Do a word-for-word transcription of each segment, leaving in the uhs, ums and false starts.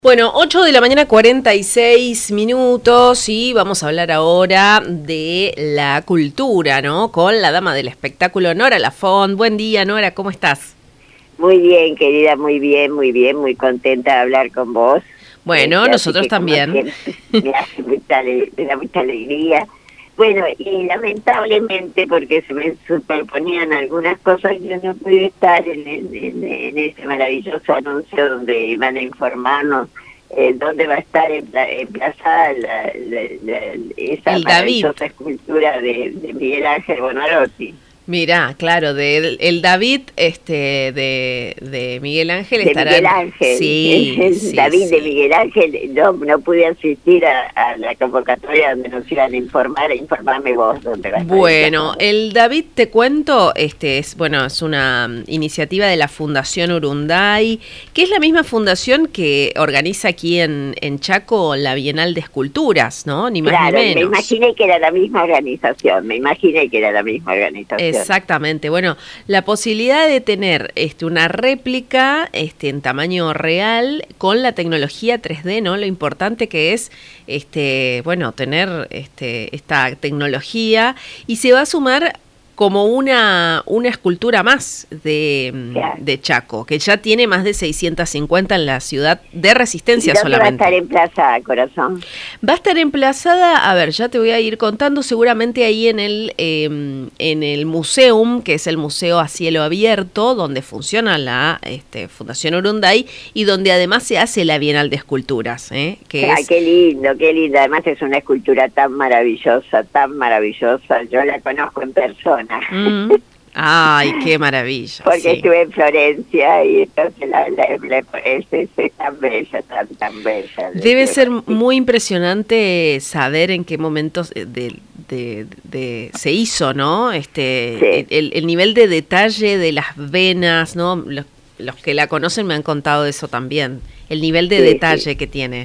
Bueno, ocho de la mañana, cuarenta y seis minutos, y vamos a hablar ahora de la cultura, ¿no? Con la dama del espectáculo, Nora Lafont. Buen día, Nora, ¿cómo estás? Muy bien, querida, muy bien, muy bien, muy contenta de hablar con vos. Bueno, Este, nosotros así que, como también. siempre, me hace mucha, ale- me da mucha alegría. Bueno, y lamentablemente, porque se me superponían algunas cosas, yo no pude estar en, en, en, en ese maravilloso anuncio donde iban a informarnos eh, dónde va a estar empla- emplazada la, la, la- esa El David. maravillosa escultura de, de Miguel Ángel Buonarroti. Mirá, claro, de el, el David este, de, de Miguel Ángel De estará Miguel en... Ángel, Sí, el sí, David de sí. Miguel Ángel, no, no pude asistir a, a la convocatoria donde nos iban a informar, e informarme vos dónde va a estar Bueno, emplazado. el David, te cuento, este es, bueno, es una mm, iniciativa de la Fundación Urunday, que es la misma fundación que organiza aquí en, en Chaco la Bienal de Esculturas, ¿no? Ni más ni Claro, me menos. imaginé que era la misma organización, me imaginé que era la misma organización. Exactamente. Bueno, la posibilidad de tener este, una réplica este, en tamaño real con la tecnología tres D, ¿no? Lo importante que es, este, bueno, tener este, esta tecnología, y se va a sumar como una, una escultura más de, Claro. de Chaco, que ya tiene más de seiscientos cincuenta en la ciudad de ¿Y Resistencia dónde va a estar solamente. emplazada, corazón? Va a estar emplazada, a ver, ya te voy a ir contando, seguramente ahí en el eh, en el Museum, que es el museo a cielo abierto, donde funciona la este, Fundación Urunday, y donde además se hace la Bienal de Esculturas, ¿eh? que Ay, es... qué lindo, qué lindo. Además es una escultura tan maravillosa, tan maravillosa. Yo la conozco en persona. Mm, ay, qué maravilla, Porque sí. estuve en Florencia y entonces la, la, la- es, es, es tan bella, tan, tan bella. Debe ser Sí, muy impresionante saber en qué momentos de, de, de- de- se hizo, ¿no? Este, sí, el, el nivel de detalle de las venas, ¿no? Los, los que la conocen me han contado eso también. El nivel de sí, sí. detalle que tiene.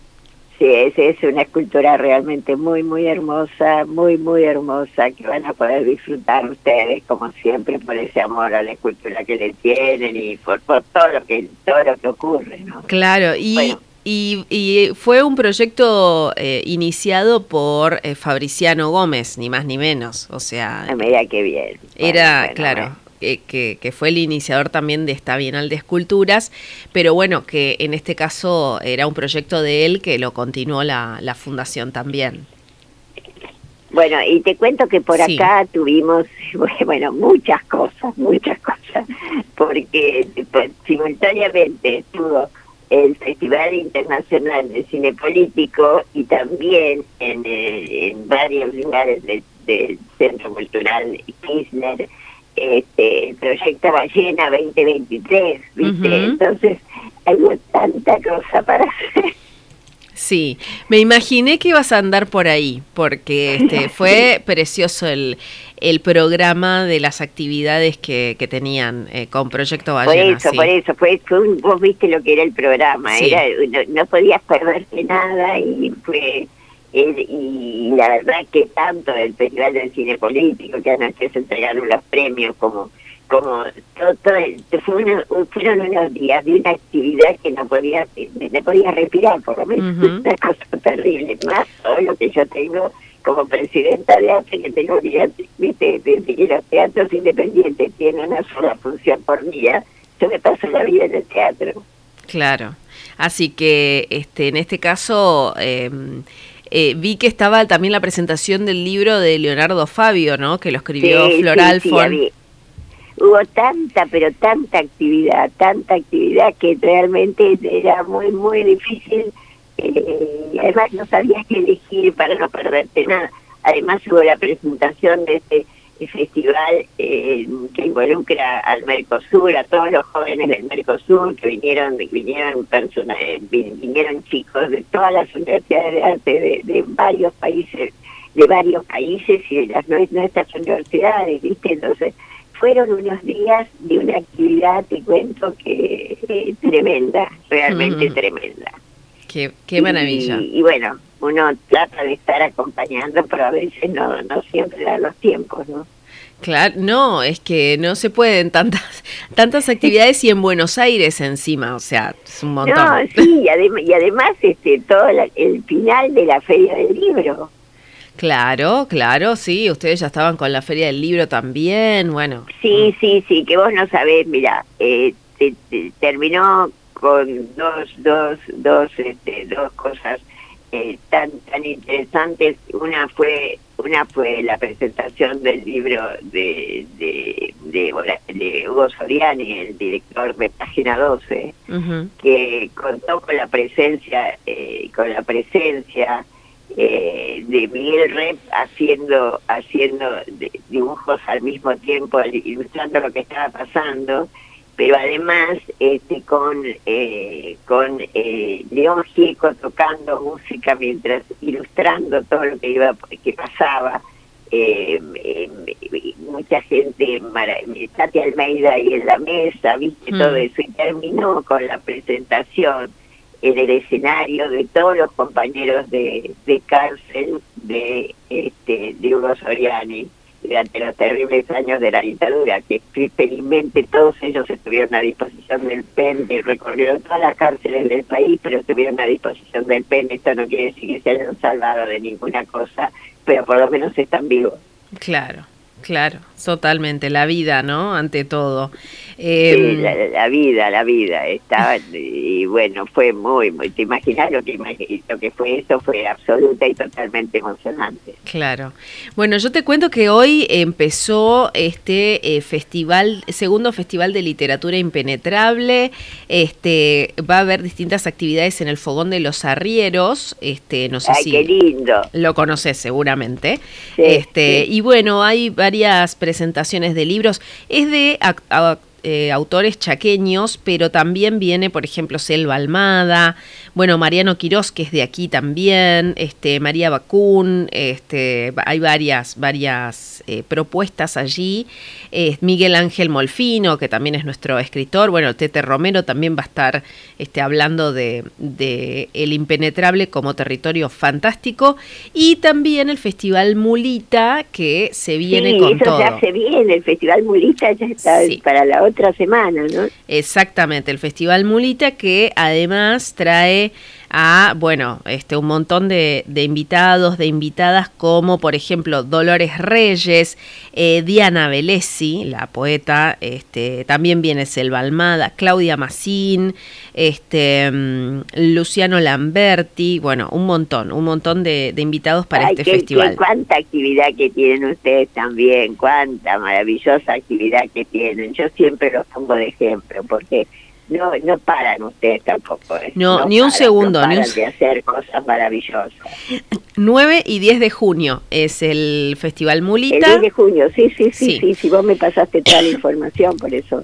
Sí, es, es una escultura realmente muy, muy hermosa, muy, muy hermosa, que van a poder disfrutar ustedes, como siempre, por ese amor a la escultura que le tienen y por, por todo lo que todo lo que ocurre, ¿no? Claro, y, Bueno, y, y fue un proyecto eh, iniciado por eh, Fabriciano Gómez, ni más ni menos. O sea, a medida que bien. Bueno, era, bueno, claro, bueno. eh, que, que fue el iniciador también de esta Bienal de Esculturas, pero bueno, que en este caso era un proyecto de él que lo continuó la, la fundación también. Bueno, y te cuento que por Sí. acá tuvimos, bueno, muchas cosas, muchas cosas, porque pues, simultáneamente estuvo el Festival Internacional de Cine Político y también en, eh, en varios lugares del del Centro Cultural Kirchner, este, el proyecto Ballena veinte veintitrés, ¿viste? Ujú. Entonces, hay tanta cosa para hacer. Sí, me imaginé que ibas a andar por ahí, porque este fue precioso el, el programa de las actividades que, que tenían eh, con Proyecto Por Ballena, eso, por sí. eso, fue, fue un- vos viste lo que era el programa, Sí. era no, no podías perderte nada y fue eh, y la verdad que tanto el Festival del Cine Político, que anoche se entregaron los premios, como como todo, todo el- fue una- fueron unos días de una actividad que no podía no podía respirar, por lo menos. Ujú. Una cosa terrible, más todo lo que yo tengo como presidenta de arte, que tengo que, viste, desde que los teatros independientes tienen una sola función por día, yo me paso la vida en el teatro. Claro. Así que este en este caso eh, eh, vi que estaba también la presentación del libro de Leonardo Fabio, ¿no? Que lo escribió Sí, Flor sí, sí, Alfon. había, hubo tanta, pero tanta actividad, tanta actividad que realmente era muy, muy difícil. Eh, además no sabías qué elegir para no perderte nada. Además hubo la presentación de este festival eh, que involucra al Mercosur, a todos los jóvenes del Mercosur, que vinieron, vinieron personas, vinieron chicos de todas las universidades de arte de, de varios países, de varios países y de las nuestras universidades, ¿viste? Entonces fueron unos días de una actividad, te cuento, que eh, tremenda, realmente Mm, tremenda. qué, qué maravilla. Y, y bueno, uno trata de estar acompañando, pero a veces no, no siempre da los tiempos, ¿no? Claro, no, es que no se pueden tantas tantas actividades y en Buenos Aires encima, o sea, es un montón. No, sí, y, adem y además este todo la, el final de la Feria del Libro. Claro, claro, sí, ustedes ya estaban con la Feria del Libro también, bueno. Sí, sí, sí, que vos no sabés, mira, eh, te, te, terminó con dos, dos, dos, este, dos cosas eh, tan, tan interesantes. Una fue, una fue la presentación del libro de, de, de, de Hugo Soriani, el director de Página doce, uh-huh. que contó con la presencia, eh, con la presencia Eh, de Miguel Rep haciendo haciendo dibujos al mismo tiempo, ilustrando lo que estaba pasando, pero además este con eh, con eh, León Gieco tocando música mientras ilustrando todo lo que iba que pasaba. Eh, eh, mucha gente, Tati Almeida ahí en la mesa, viste, mm. todo eso, y terminó con la presentación en el escenario de todos los compañeros de, de cárcel de este de Hugo Soriani durante los terribles años de la dictadura, que felizmente todos ellos estuvieron a disposición del P E N, que recorrieron todas las cárceles del país, pero estuvieron a disposición del P E N. Esto no quiere decir que se hayan salvado de ninguna cosa, pero por lo menos están vivos. Claro. Claro, totalmente, la vida, ¿no? Ante todo. Eh, sí, la, la vida, la vida, estaba, y bueno, fue muy, muy, te imaginas lo que, lo que fue eso, fue absoluta y totalmente emocionante. Claro. Bueno, yo te cuento que hoy empezó este eh, festival, segundo Festival de Literatura Impenetrable, este, va a haber distintas actividades en el Fogón de los Arrieros, este, no sé Ay, si qué lindo. Lo conoces seguramente, sí, este, sí. Y bueno, hay varias presentaciones de libros, es de a, a, eh, autores chaqueños, pero también viene, por ejemplo, Selva Almada, bueno, Mariano Quirós, que es de aquí también, este, María Bacún, este, hay varias, varias eh, propuestas allí, eh, Miguel Ángel Molfino, que también es nuestro escritor, bueno, Tete Romero también va a estar este, hablando de, de El Impenetrable como territorio fantástico, y también el Festival Mulita, que se viene sí, con eso todo. ya se viene, el Festival Mulita ya está sí. para la otra semana, ¿no? Exactamente, el Festival Mulita, que además trae a, bueno, este un montón de, de invitados, de invitadas, como por ejemplo Dolores Reyes, eh, Diana Velesi, la poeta, este también viene Selva Almada, Claudia Massín, este um, Luciano Lamberti, bueno, un montón, un montón de, de invitados para Ay, este qué, festival. Qué, cuánta actividad que tienen ustedes también, cuánta maravillosa actividad que tienen. Yo siempre los pongo de ejemplo, porque no no paran ustedes tampoco. ¿eh? No, no ni un paran, segundo. No paran ni un... de hacer cosas maravillosas. nueve y diez de junio es el Festival Mulita. El diez de junio, sí, sí, sí, sí, sí, sí, vos me pasaste toda la información, por eso,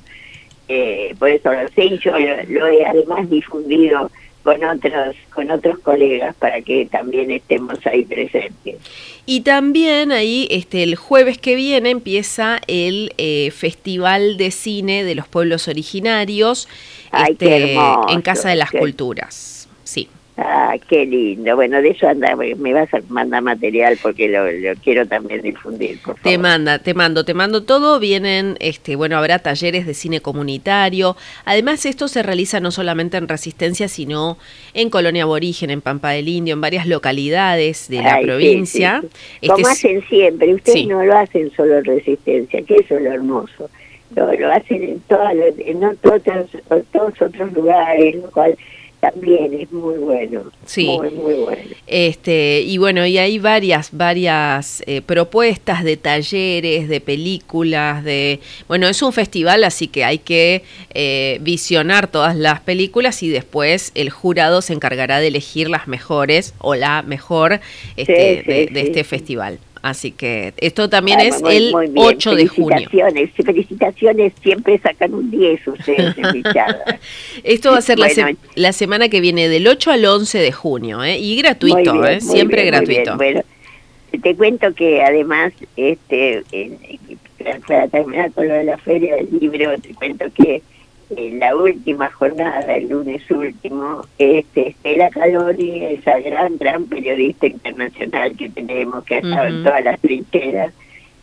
eh, por eso lo sé, y yo lo, lo he además difundido con otros con otros colegas para que también estemos ahí presentes. Y también ahí este el jueves que viene empieza el eh, Festival de Cine de los Pueblos Originarios. Ay, este, qué hermoso, en Casa de las qué... Culturas. Sí. Ah, qué lindo. Bueno, de eso anda, me vas a mandar material porque lo, lo quiero también difundir, por favor. Te manda, te mando, te mando todo. Vienen, este, bueno, habrá talleres de cine comunitario. Además, esto se realiza no solamente en Resistencia, sino en Colonia Aborigen, en Pampa del Indio, en varias localidades de la Ay, provincia. Sí, sí. Como este hacen siempre, ustedes sí. no lo hacen solo en Resistencia, que eso es lo hermoso. Lo, lo hacen en, todas los, en todos, todos otros lugares, lo cual también es muy bueno, sí. muy, muy bueno. Este, y bueno, y hay varias, varias eh, propuestas de talleres, de películas, de... Bueno, es un festival, así que hay que eh, visionar todas las películas y después el jurado se encargará de elegir las mejores o la mejor este, sí, sí, de, de sí, este sí. festival. Así que esto también ah, es muy, el muy ocho de junio. Felicitaciones, felicitaciones, siempre sacan un diez ustedes en mi charla. Esto va a ser bueno, la, se la semana que viene, del ocho al once de junio, ¿eh? Y gratuito, bien, ¿eh? Siempre bien, gratuito. Bueno, te cuento que además, este, en, para terminar con lo de la Feria del Libro, te cuento que en la última jornada, el lunes último, este, Estela Caloni, esa gran, gran periodista internacional que tenemos, que ha estado uh-huh. en todas las trincheras,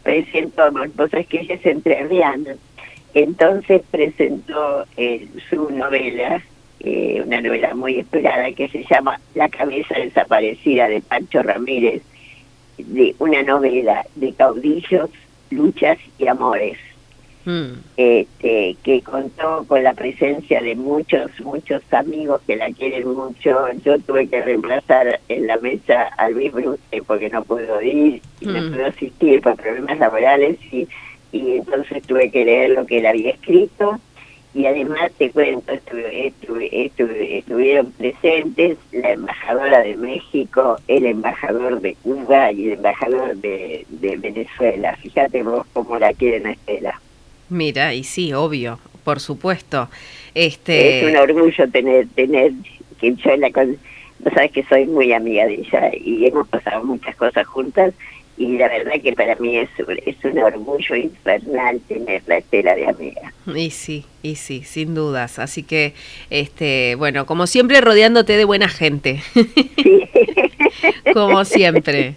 presentó, vos sabés que ella es entrerriana, entonces presentó eh, su novela, eh, una novela muy esperada que se llama La cabeza desaparecida de Pancho Ramírez, de una novela de caudillos, luchas y amores. Mm. Este, que contó con la presencia de muchos, muchos amigos que la quieren mucho. Yo tuve que reemplazar en la mesa a Luis Bruce porque no pudo ir, y mm. no pudo asistir por problemas laborales, y, y entonces tuve que leer lo que él había escrito. Y además te cuento, estuve, estuve, estuve, estuvieron presentes la embajadora de México, el embajador de Cuba y el embajador de, de Venezuela. Fíjate vos cómo la quieren a Estela. Mira, y sí, obvio, por supuesto. Este... Es un orgullo tener, tener que yo la con... Vos sabés que soy muy amiga de ella y hemos pasado muchas cosas juntas, y la verdad que para mí es, es un orgullo infernal tener la Estela de amiga. Y sí, y sí, sin dudas. Así que, este, bueno, como siempre, rodeándote de buena gente. Sí. Como siempre.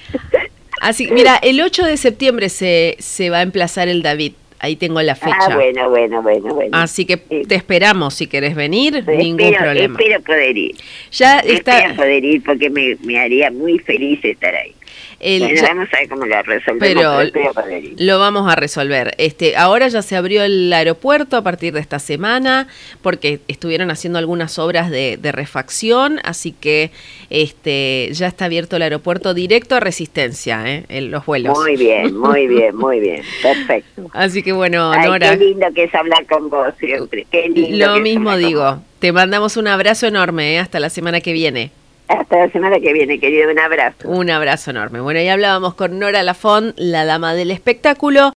Así, mira, el ocho de septiembre se, se va a emplazar el David. Ahí tengo la fecha. Ah, bueno, bueno, bueno, bueno. Así que sí, te esperamos si querés venir, pero ningún espero, problema. Espero poder ir. Ya está. Espero poder ir porque me, me haría muy feliz estar ahí. El, bueno, ya, vamos a ver cómo lo resolvemos, pero, pero poder ir. Lo vamos a resolver. Este, ahora ya se abrió el aeropuerto a partir de esta semana, porque estuvieron haciendo algunas obras de, de refacción, así que este, ya está abierto el aeropuerto directo a Resistencia, ¿eh? En los vuelos. Muy bien, muy bien, muy bien, perfecto. Así que bueno, Ay, Nora. Qué lindo que es hablar con vos siempre. Qué lindo. Lo mismo digo. Te mandamos un abrazo enorme, ¿eh? Hasta la semana que viene. Hasta la semana que viene, querido, un abrazo. Un abrazo enorme. Bueno, ya hablábamos con Nora Lafont, la dama del espectáculo.